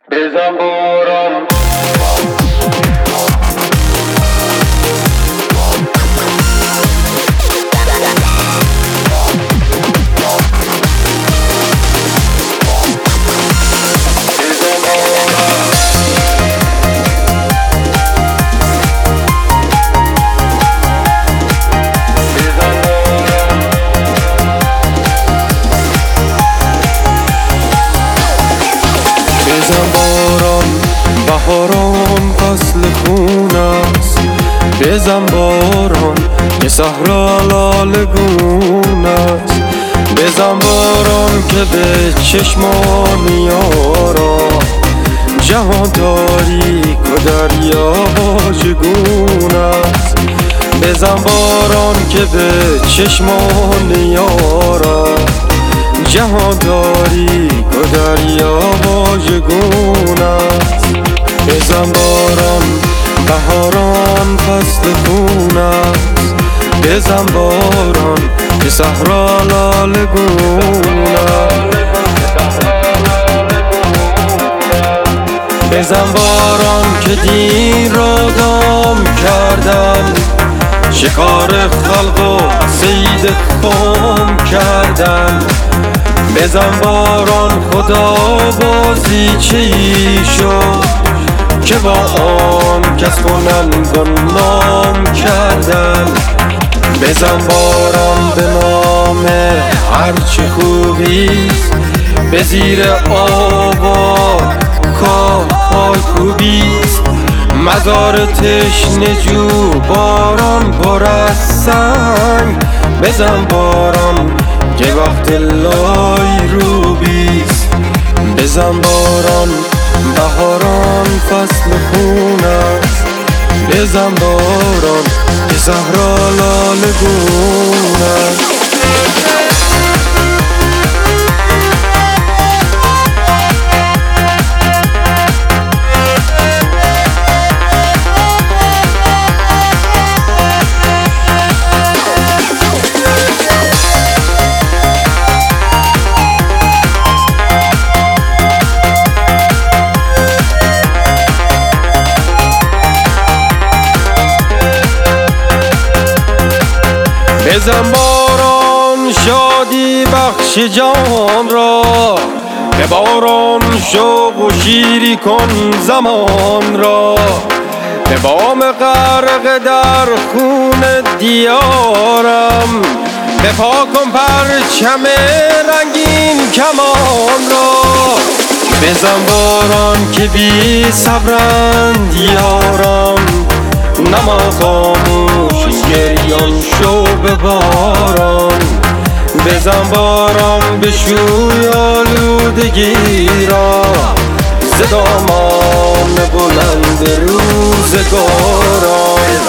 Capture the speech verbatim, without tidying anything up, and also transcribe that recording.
بزن باران بزن باران بهاران فصل خون است. بزن باران که صحرا لاله گون است. بزن باران که به چشمان یارا جهان تاریک و دریا واژگون است. بزن باران که به چشمان یارا جهان تاریک و دریا واژگون است. بزن باران بهاران فصل خون است. بزن باران که صحرا لاله گون است. بزن باران که دین را دام کردن، شکار خلق و صید خام کردن. بزن باران خدا بازی چی شد که با آن کس کنند و نام کردن. بزن باران به نام هرچه خوبیست، به زیر آباد کاه خوبیست. مزار تشنه جو باران پر از سنگ. بزن باران که وقت لای رو بیست. بزن باران بهاران فصل خون است. بزن باران که صحرا لاله گون است. بزن باران شادی بخش جان را، به باران شوق و شیری کن زمان را. به بام غرق در خون دیارم، به پا کن پرچم رنگین کمان را. بزن باران که بی صبرند یارم، نما خاموش گریان شو به باران. بزن باران بشوی آلودگی را، ز دامان بلند روزگاران.